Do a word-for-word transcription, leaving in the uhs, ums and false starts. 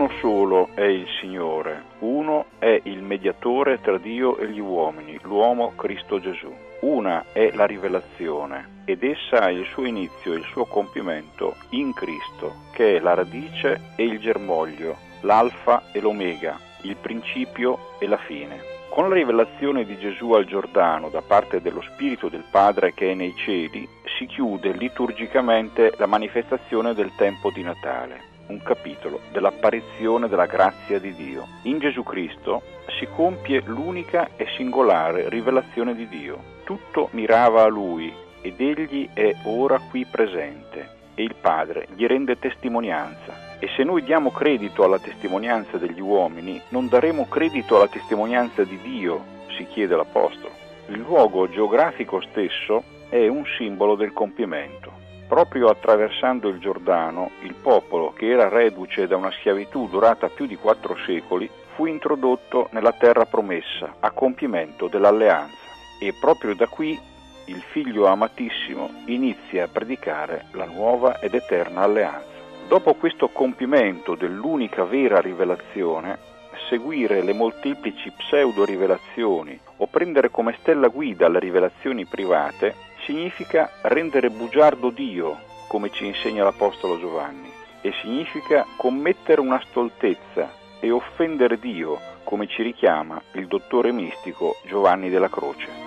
Uno solo è il Signore, uno è il mediatore tra Dio e gli uomini, l'uomo Cristo Gesù. Una è la rivelazione, ed essa ha il suo inizio e il suo compimento in Cristo, che è la radice e il germoglio, l'alfa e l'omega, il principio e la fine. Con la rivelazione di Gesù al Giordano da parte dello Spirito del Padre che è nei cieli, si chiude liturgicamente la manifestazione del tempo di Natale, un capitolo dell'apparizione della grazia di Dio. In Gesù Cristo si compie l'unica e singolare rivelazione di Dio. Tutto mirava a Lui ed Egli è ora qui presente e il Padre gli rende testimonianza. E se noi diamo credito alla testimonianza degli uomini, non daremo credito alla testimonianza di Dio, si chiede l'Apostolo. Il luogo geografico stesso è un simbolo del compimento. Proprio attraversando il Giordano, il popolo, che era reduce da una schiavitù durata più di quattro secoli, fu introdotto nella terra promessa, a compimento dell'alleanza. E proprio da qui il Figlio amatissimo inizia a predicare la nuova ed eterna alleanza. Dopo questo compimento dell'unica vera rivelazione, seguire le molteplici pseudo-rivelazioni o prendere come stella guida le rivelazioni private significa rendere bugiardo Dio, come ci insegna l'Apostolo Giovanni, e significa commettere una stoltezza e offendere Dio, come ci richiama il dottore mistico Giovanni della Croce.